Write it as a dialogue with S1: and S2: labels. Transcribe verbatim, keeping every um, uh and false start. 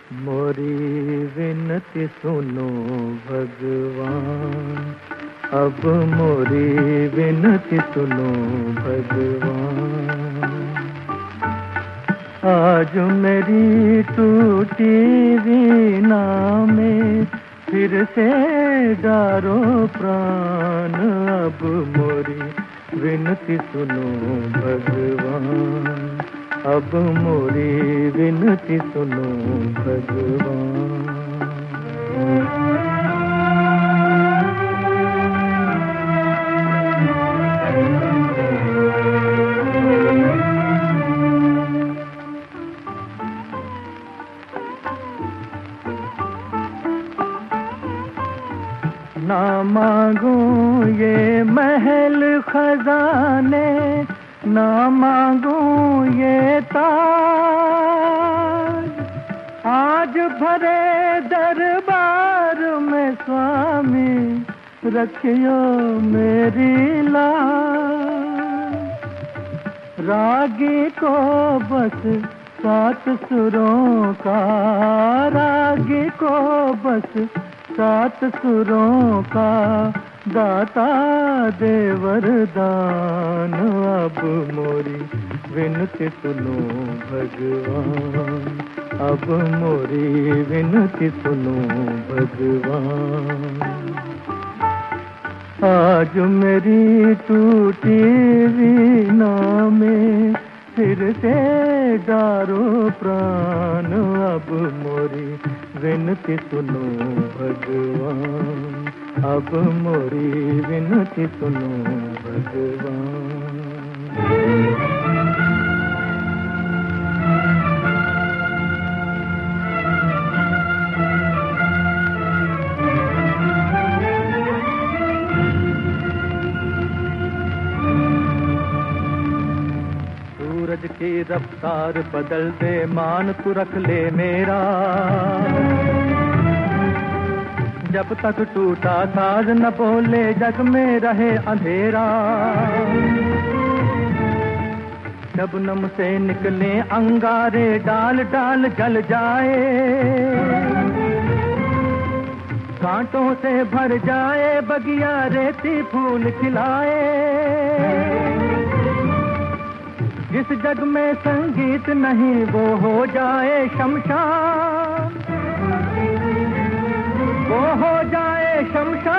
S1: मोरी विनती सुनो भगवान, अब मोरी विनती सुनो भगवान। आज मेरी टूटी वीणा में फिर से डारो प्राण, अब मोरी विनती सुनो भगवान, अब मोरी विनती सुनो भगवान। ना मांगो ये महल खजाने, ना मांगो ये ताज, आज भरे दरबार में स्वामी रखियो मेरी लाज। रागी को बस सात सुरों का, रागी को बस सात सुरों का दाता दे वरदान, अब मोरी विनती सुनो भगवान, अब मोरी विनती सुनो भगवान। आज मेरी टूटी वीणा में फिर से डारो प्राण, अब मोरी विनती सुनो भगवान, अब मोरी विनती सुनो भगवान। सूरज की रफ्तार बदल दे, मान तू रख ले मेरा, जब तक टूटा साज न बोले जग में रहे अंधेरा। शबनम से निकले अंगारे, डाल डाल जल जाए, कांटों से भर जाए बगिया, रेती फूल खिलाए। जिस जग में संगीत नहीं वो हो जाए शमशान, वो हो जाए शमशान।